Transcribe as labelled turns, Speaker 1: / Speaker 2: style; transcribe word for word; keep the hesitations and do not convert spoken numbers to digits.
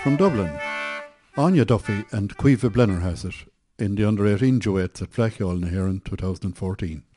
Speaker 1: From Dublin, Anya Duffy and Caoimhe Blennerhassett in the under eighteen duets at Fleckheol na Héireann twenty fourteen.